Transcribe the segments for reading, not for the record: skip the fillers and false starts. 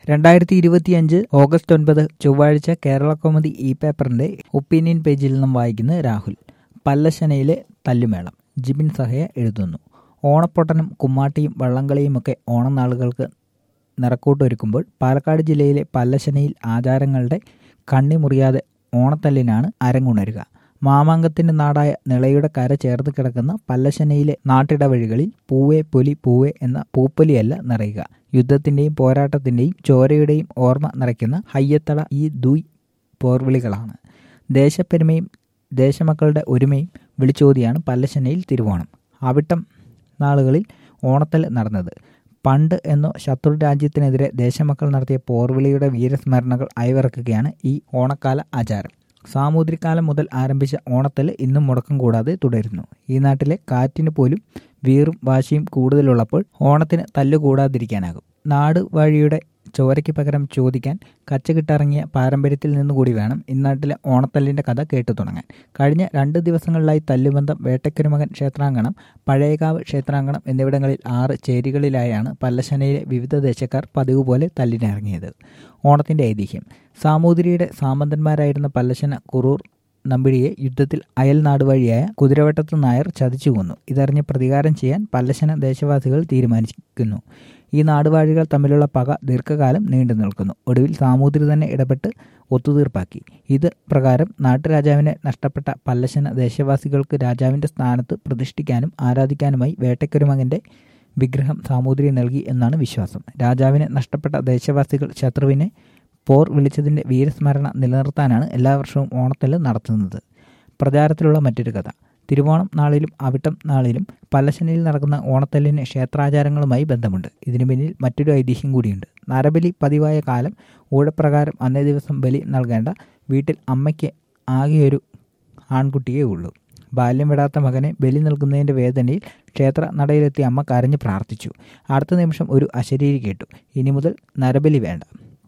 2025 August 9 ചൊവ്വാഴ്ച കേരളകൗമുദി ഈ പേപ്പറിന്റെ ഒപ്പീനിയൻ പേജിൽ നിന്നും വായിക്കുന്നത് രാഹുൽ. പല്ലശ്ശനയിലെ തല്ലുമേളം. ജിബിൻ സഹയ എഴുതുന്നു. ഓണപ്പൊട്ടനും കുമ്മാട്ടിയും വള്ളംകളിയുമൊക്കെ ഓണനാളുകൾക്ക് നിറക്കൂട്ടൊരുക്കുമ്പോൾ പാലക്കാട് ജില്ലയിലെ പല്ലശ്ശനയിൽ ആചാരങ്ങളുടെ കണ്ണി മുറിയാതെ ഓണത്തല്ലിനാണ് അരങ്ങുണരുക. മാമാങ്കത്തിന്റെ നാടായ നിളയുടെ കര ചേർത്ത് കിടക്കുന്ന പല്ലശ്ശനയിലെ നാട്ടിടവഴികളിൽ പൂവേ പൊലി പൂവേ എന്ന പൂപ്പൊലിയല്ല നിറയുക. യുദ്ധത്തിന്റെയും പോരാട്ടത്തിന്റെയും ചോരയുടെയും ഓർമ്മ നിറയ്ക്കുന്ന ഹയ്യത്തട ഈ ദൂയ് പോർവിളികളാണ്. ദേശപ്പെരുമയും ദേശമക്കളുടെ ഒരുമയും വിളിച്ചോതിയാണ് പല്ലശ്ശനയിൽ തിരുവോണം. അവിട്ടം നാളുകളിൽ ഓണത്തല്ല് നടന്നത്. പണ്ട് എന്നോ ശത്രു രാജ്യത്തിനെതിരെ ദേശമക്കൾ നടത്തിയ പോർവിളിയുടെ വീരസ്മരണകൾ അയവിറക്കുകയാണ് ഈ ഓണക്കാല ആചാരം. സാമൂതിരിക്കാലം മുതൽ ആരംഭിച്ച ഓണത്തല്ല് ഇന്നും മുടക്കം കൂടാതെ തുടരുന്നു. ഈ നാട്ടിലെ കാറ്റിന് പോലും വീറും വാശിയും കൂടുതലുള്ളപ്പോൾ ഓണത്തിന് തല്ലുകൂടാതിരിക്കാനാകും. നാട് വഴിയുടെ ചോരയ്ക്ക് പകരം ചോദിക്കാൻ കച്ചകിട്ടിറങ്ങിയ പാരമ്പര്യത്തിൽ നിന്നുകൂടി വേണം ഇന്നാട്ടിലെ ഓണത്തല്ലിൻ്റെ കഥ കേട്ടു തുടങ്ങാൻ. കഴിഞ്ഞ 2 ദിവസങ്ങളിലായി തല്ലുബന്ധം വേട്ടക്കരുമകൻ ക്ഷേത്രാങ്കണം, പഴയകാവ് ക്ഷേത്രാങ്കണം എന്നിവിടങ്ങളിൽ 6 ചേരികളിലായാണ് പല്ലശ്ശനയിലെ വിവിധ ദേശക്കാർ പതിവ് പോലെ തല്ലിനിറങ്ങിയത്. ഓണത്തിൻ്റെ ഐതിഹ്യം. സാമൂതിരിയുടെ സാമന്തന്മാരായിരുന്ന പല്ലശ്ശന കുറൂർ നമ്പിടിയെ യുദ്ധത്തിൽ അയൽ നാടുവഴിയായ കുതിരവട്ടത്ത് നായർ ചതിച്ചു കൊന്നു. ഇതറിഞ്ഞ് പ്രതികാരം ചെയ്യാൻ പല്ലശ്ശന ദേശവാസികൾ തീരുമാനിക്കുന്നു. ഈ നാടുവാഴികൾ തമ്മിലുള്ള പക ദീർഘകാലം നീണ്ടു നിൽക്കുന്നു. ഒടുവിൽ സാമൂതിരി തന്നെ ഇടപെട്ട് ഒത്തുതീർപ്പാക്കി. ഇത് പ്രകാരം നാട്ടുരാജാവിനെ നഷ്ടപ്പെട്ട പല്ലശ്ശന ദേശവാസികൾക്ക് രാജാവിൻ്റെ സ്ഥാനത്ത് പ്രതിഷ്ഠിക്കാനും ആരാധിക്കാനുമായി വേട്ടക്കരുമകൻ്റെ വിഗ്രഹം സാമൂതിരി നൽകി എന്നാണ് വിശ്വാസം. രാജാവിനെ നഷ്ടപ്പെട്ട ദേശവാസികൾ ശത്രുവിനെ പോർ വിളിച്ചതിൻ്റെ വീരസ്മരണ നിലനിർത്താനാണ് എല്ലാ വർഷവും ഓണത്തല്ല് നടത്തുന്നത്. പ്രചാരത്തിലുള്ള മറ്റൊരു കഥ. തിരുവോണം നാളിലും അവിട്ടം നാളിലും പല്ലശ്ശനയിൽ നടക്കുന്ന ഓണത്തല്ലിന് ക്ഷേത്രാചാരങ്ങളുമായി ബന്ധമുണ്ട്. ഇതിനു പിന്നിൽ മറ്റൊരു ഐതിഹ്യം കൂടിയുണ്ട്. നരബലി പതിവായ കാലം ഊഴപ്രകാരം അന്നേ ദിവസം ബലി നൽകേണ്ട വീട്ടിൽ അമ്മയ്ക്ക് ആകെയൊരു ആൺകുട്ടിയേ ഉള്ളൂ. ബാല്യം വിടാത്ത മകനെ ബലി നൽകുന്നതിൻ്റെ വേദനയിൽ ക്ഷേത്ര നടയിലെത്തിയ അമ്മ കരഞ്ഞ് പ്രാർത്ഥിച്ചു. അടുത്ത നിമിഷം ഒരു അശരീരി കേട്ടു. ഇനി മുതൽ നരബലി വേണ്ട,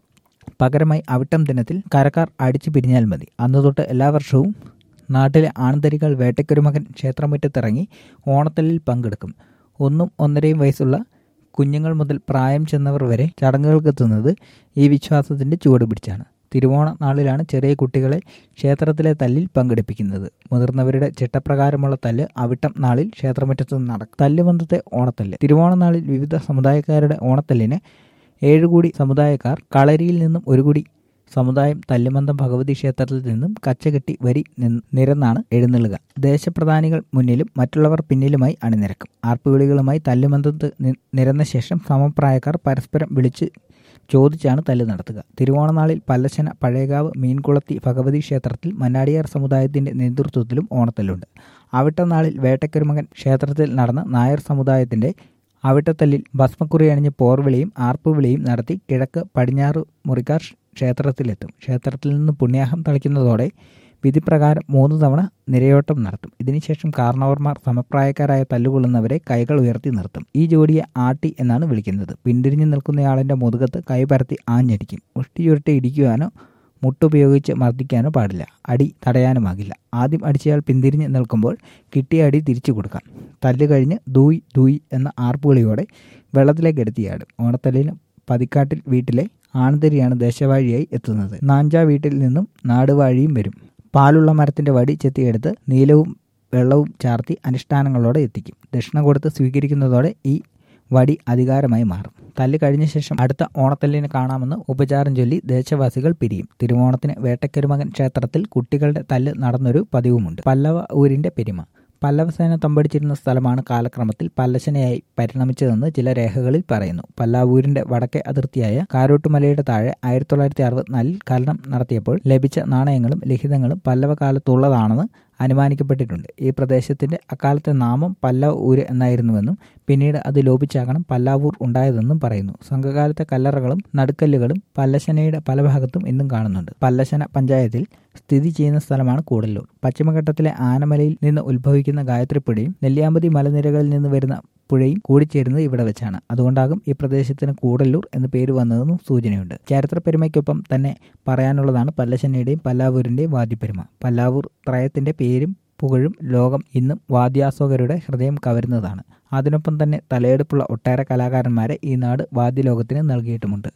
പകരമായി അവിട്ടം ദിനത്തിൽ കരക്കാർ അടിച്ചു പിരിഞ്ഞാൽ മതി. അന്നു തൊട്ട് എല്ലാ വർഷവും നാട്ടിലെ ആൺതരികൾ വേട്ടക്കരുമകൻ ക്ഷേത്രമുറ്റത്തിറങ്ങി ഓണത്തല്ലിൽ പങ്കെടുക്കും. 1 1.5 വയസ്സുള്ള കുഞ്ഞുങ്ങൾ മുതൽ പ്രായം ചെന്നവർ വരെ ചടങ്ങുകൾക്കെത്തുന്നത് ഈ വിശ്വാസത്തിൻ്റെ ചുവട് പിടിച്ചാണ്. തിരുവോണ നാളിലാണ് ചെറിയ കുട്ടികളെ ക്ഷേത്രത്തിലെ തല്ലിൽ പങ്കെടുപ്പിക്കുന്നത്. മുതിർന്നവരുടെ ചിട്ടപ്രകാരമുള്ള തല്ല് അവിട്ടം നാളിൽ ക്ഷേത്രമുറ്റത്ത് നടക്കും. തല്ലുബന്ധത്തെ ഓണത്തല്ല്. തിരുവോണ നാളിൽ വിവിധ സമുദായക്കാരുടെ ഓണത്തല്ലിന് 7 കൂടി സമുദായക്കാർ, കളരിയിൽ നിന്നും 1 കൂടി സമുദായം തല്ലുമന്തം ഭഗവതി ക്ഷേത്രത്തിൽ നിന്നും കച്ചകെട്ടി വരി നിരന്നാണ് എഴുന്നള്ളുക. ദേശപ്രധാനികൾ മുന്നിലും മറ്റുള്ളവർ പിന്നിലുമായി അണിനിരക്കും. ആർപ്പുവിളികളുമായി തല്ലുമന്തത്ത് നിരന്ന ശേഷം സമപ്രായക്കാർ പരസ്പരം വിളിച്ച് ചോദിച്ചാണ് തല്ല് നടത്തുക. തിരുവോണനാളിൽ പല്ലശ്ശന പഴയകാവ് മീൻകുളത്തി ഭഗവതി ക്ഷേത്രത്തിൽ മന്നാടിയാർ സമുദായത്തിൻ്റെ നേതൃത്വത്തിലും ഓണത്തല്ലുണ്ട്. അവിട്ടനാളിൽ വേട്ടക്കരുമകൻ ക്ഷേത്രത്തിൽ നടന്ന നായർ സമുദായത്തിൻ്റെ അവിട്ടത്തല്ലിൽ ഭസ്മക്കുറി അണിഞ്ഞ് പോർവിളിയും ആർപ്പുവിളിയും നടത്തി കിഴക്ക് പടിഞ്ഞാറ് മുറിക്കാർ ക്ഷേത്രത്തിലെത്തും. ക്ഷേത്രത്തിൽ നിന്ന് പുണ്യാഹം തളിക്കുന്നതോടെ വിധിപ്രകാരം 3 തവണ നിരയോട്ടം നടത്തും. ഇതിനുശേഷം കാരണവർമാർ സമപ്രായക്കാരായ തല്ലുകൊള്ളുന്നവരെ കൈകൾ ഉയർത്തി നിർത്തും. ഈ ജോഡിയെ ആട്ടി എന്നാണ് വിളിക്കുന്നത്. പിന്തിരിഞ്ഞു നിൽക്കുന്നയാളിൻ്റെ മുതുകത്ത് കൈ പരത്തി ആഞ്ഞടിക്കും. മുഷ്ടി ചുരുട്ടി ഇടിക്കുവാനോ മുട്ടുപയോഗിച്ച് മർദ്ദിക്കാനോ പാടില്ല. അടി തടയാനുമാകില്ല. ആദ്യം അടിച്ചയാൾ പിന്തിരിഞ്ഞ് നിൽക്കുമ്പോൾ കിട്ടിയ അടി തിരിച്ചു കൊടുക്കാം. തല്ല് കഴിഞ്ഞ് ദൂയ് ദൂയ് എന്ന ആർപ്പുവിളിയോടെ വെള്ളത്തിലേക്ക് എടുത്തിയാടും. ഓണത്തല്ലിന് പതിക്കാട്ടിൽ വീട്ടിലെ ആൺതരിയാണ് ദേശവാഴിയായി എത്തുന്നത്. നാഞ്ചാ വീട്ടിൽ നിന്നും നാടുവാഴിയും വരും. പാലുള്ള മരത്തിൻ്റെ വടി ചെത്തിയെടുത്ത് നീലവും വെള്ളവും ചാർത്തി അനുഷ്ഠാനങ്ങളോടെ എത്തിക്കും. ദക്ഷിണ കൊടുത്ത് സ്വീകരിക്കുന്നതോടെ ഈ വടി അധികാരമായി മാറും. തല്ല് കഴിഞ്ഞ ശേഷം അടുത്ത ഓണത്തല്ലിന് കാണാമെന്ന് ഉപചാരം ചൊല്ലി ദേശവാസികൾ പിരിയും. തിരുവോണത്തിന് വേട്ടക്കരുമകൻ ക്ഷേത്രത്തിൽ കുട്ടികളുടെ തല്ല് നടന്നൊരു പതിവുമുണ്ട്. പല്ലവ ഊരിൻ്റെ പെരുമ. പല്ലവസേന തമ്പടിച്ചിരുന്ന സ്ഥലമാണ് കാലക്രമത്തിൽ പല്ലശ്ശനയായി പരിണമിച്ചതെന്ന് ചില രേഖകളിൽ പറയുന്നു. പല്ലാവൂരിൻ്റെ വടക്കേ അതിർത്തിയായ കാരോട്ടുമലയുടെ താഴെ 1964 ഖനനം നടത്തിയപ്പോൾ ലഭിച്ച നാണയങ്ങളും ലിഖിതങ്ങളും പല്ലവ കാലത്തുള്ളതാണെന്ന് അനുമാനിക്കപ്പെട്ടിട്ടുണ്ട്. ഈ പ്രദേശത്തിൻ്റെ അക്കാലത്തെ നാമം പല്ലവ ഊര് എന്നായിരുന്നുവെന്നും പിന്നീട് അത് ലോപിച്ചാകണം പല്ലാവൂർ ഉണ്ടായതെന്നും പറയുന്നു. സംഘകാലത്തെ കല്ലറകളും നടുക്കല്ലുകളും പല്ലശ്ശനയുടെ പല ഭാഗത്തും ഇന്നും കാണുന്നുണ്ട്. പല്ലശ്ശന പഞ്ചായത്തിൽ സ്ഥിതി ചെയ്യുന്ന സ്ഥലമാണ് കൂടല്ലൂർ. പശ്ചിമഘട്ടത്തിലെ ആനമലയിൽ നിന്ന് ഉത്ഭവിക്കുന്ന ഗായത്രിപ്പുഴയും നെല്ലിയാമ്പതി മലനിരകളിൽ നിന്ന് വരുന്ന പുഴയും കൂടിച്ചേരുന്നത് ഇവിടെ വെച്ചാണ്. അതുകൊണ്ടാകും ഈ പ്രദേശത്തിന് കൂടല്ലൂർ എന്ന് പേര് വന്നതെന്നും സൂചനയുണ്ട്. ചരിത്രപ്പെരുമയ്ക്കൊപ്പം തന്നെ പറയാനുള്ളതാണ് പല്ലശ്ശനയുടെയും പല്ലാവൂരിൻ്റെയും വാദ്യപ്പെരുമ. പല്ലാവൂർ ത്രയത്തിൻ്റെ പേരും പുകഴും ലോകം ഇന്നും വാദ്യാസ്വാദകരുടെ ഹൃദയം കവരുന്നതാണ്. അതിനൊപ്പം തന്നെ തലയെടുപ്പുള്ള ഒട്ടേറെ കലാകാരന്മാരെ ഈ നാട് വാദ്യലോകത്തിന് നൽകിയിട്ടുമുണ്ട്.